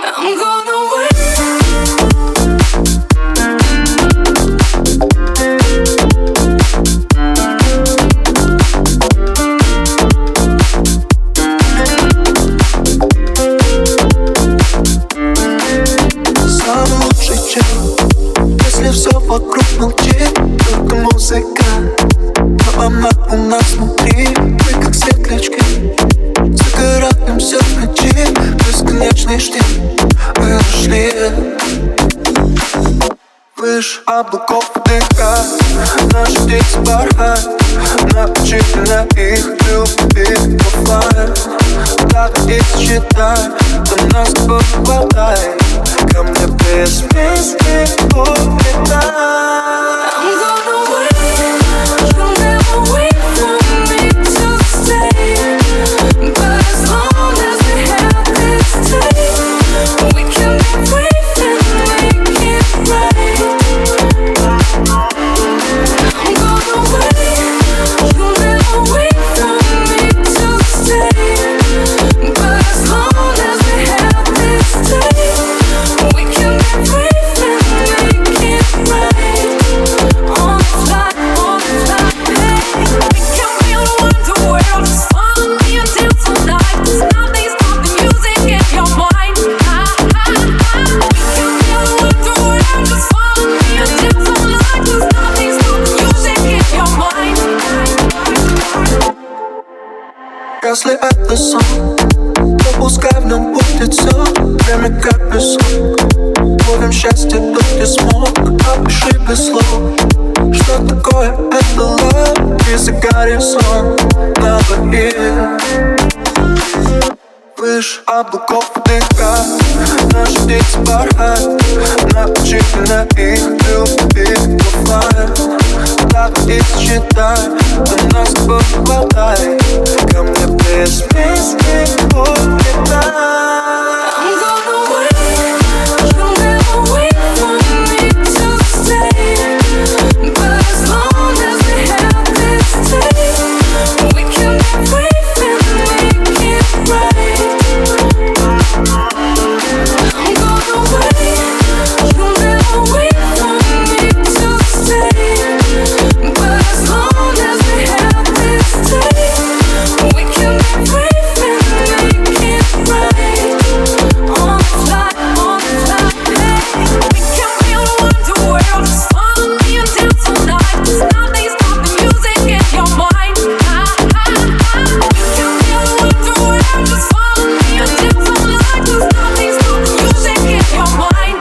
I'm gonna wait. Самый лучший чем, если все вокруг молчит, только музыка. Но она у нас внутри, мы как светлячки. Загораемся в ночи, бесконечный штиль. Мы нашли выше облаков вдыхать, наши птицы порхать, научительно их любить оффлайн. Давай их считай, до нас с тобой хватает. Ко мне без песни улетай. I'm gonna wait. You'll never wait for me to stay. But as long as we have this taste, we can be brave and make it right. I'm gonna wait. You'll never wait for me to stay. But as long as we have this taste, we can be brave and make it right. On the fly, hey, we can feel the wonder world. Just follow me and dance all night. 'Cause nothing's not the music in your mind. We can feel the wonder world. Just follow me and dance all night. 'Cause nothing's not the music in your mind. Если это сон, то пускай в нем будет все. Время как песок, ловим счастье тут где смог. Опиши без слов, что такое это love. И загорим сон на двоих. Выше облаков вдыхать, наши птицы порхать, научительно их любить оффлайн. Давай их считай, до нас с тобой хватает. Ко мне без песни улетай. I'm gonna wait. You'll never wait for me to stay. But as long as we have this taste, we can be brave and make it right. I'm gonna wait. You'll never wait for me to stay. But as long as we have this taste, we can be brave and make it right. On the fly, hey, we can feel the wonder world. Just follow me and dance all night. 'Cause nothing's not the music in your mind. We can feel the wonder world. Just follow me and dance all night. 'Cause nothing's not the music in your mind.